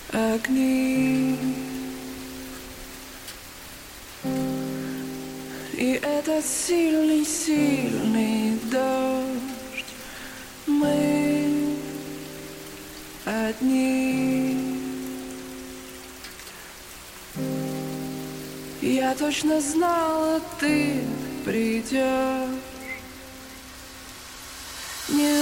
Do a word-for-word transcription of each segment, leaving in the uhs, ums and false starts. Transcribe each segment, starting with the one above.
огни. И этот сильный-сильный дождь, мы одни. Я точно знала, ты придешь. Не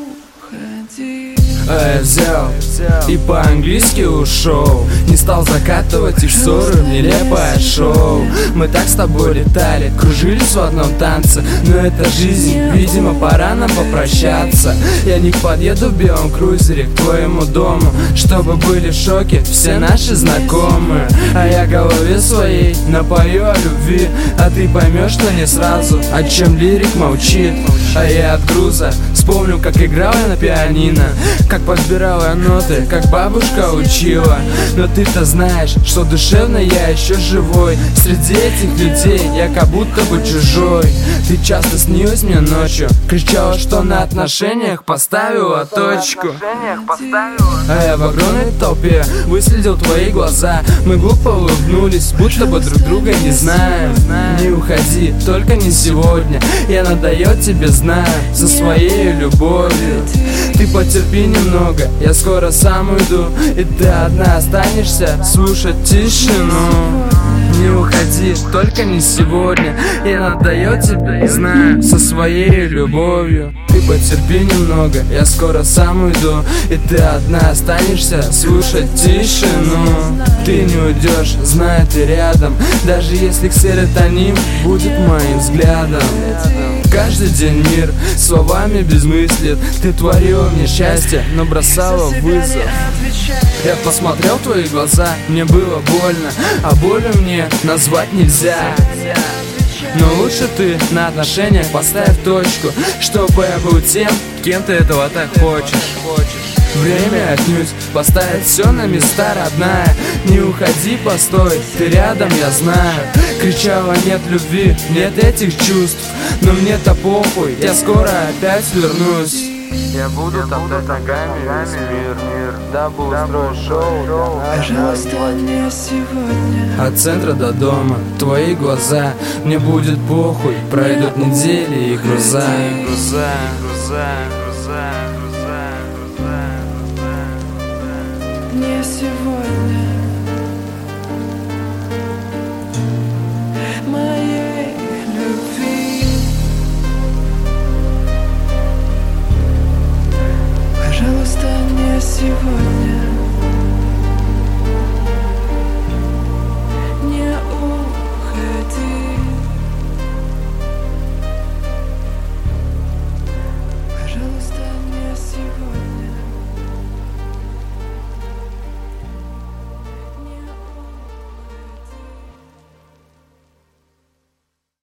уходи. А я взял и по-английски ушел. Не стал закатывать их ссоры в нелепое шоу. Мы так с тобой летали, кружились в одном танце. Но это жизнь, видимо, пора нам попрощаться. Я не подъеду в белом крузере к твоему дому, чтобы были в шоке все наши знакомые. А я голове своей напою о любви, а ты поймешь, что не сразу, о чем лирик молчит. А я от груза вспомню, как играл я на пианино, как подбирал я ноты, как бабушка учила. Но ты-то знаешь, что душевно я еще живой. Среди этих людей я как будто бы чужой. Ты часто снилась мне ночью, кричала, что на отношениях поставила точку. А я в огромной толпе выследил твои глаза. Мы глупо улыбнулись, будто бы друг друга не знаем. Не уходи, только не сегодня. Я надоел тебе, знаю, со своей любовью. Ты потерпи немного, я скоро сам уйду, и ты одна останешься слушать тишину. Не уходи, только не сегодня. Я надоел тебе, знаю, со своей любовью. Ты потерпи немного, я скоро сам уйду, и ты одна останешься слушать тишину. Ты не уйдешь, знаю, ты рядом, даже если серотонин будет моим взглядом. Каждый день мир словами безмыслит. Ты творила мне счастье, но бросала вызов. Я посмотрел в твои глаза, мне было больно, а боли мне назвать нельзя. Но лучше ты на отношениях поставь точку, чтобы я был тем, кем ты этого так хочешь. Время отнюдь поставит все на места, родная. Не уходи, постой, ты рядом, я знаю. Кричала нет любви, нет этих чувств, но мне-то похуй, я скоро опять вернусь. Я буду топтать ногами весь мир, мир, дабы устроить шоу. Пожалуйста, не сегодня. От центра до дома, твои глаза. Мне будет похуй, пройдут недели и груза. Груза, груза, груза, груза, груза. Не сегодня. Моей любви. Пожалуйста, не сегодня.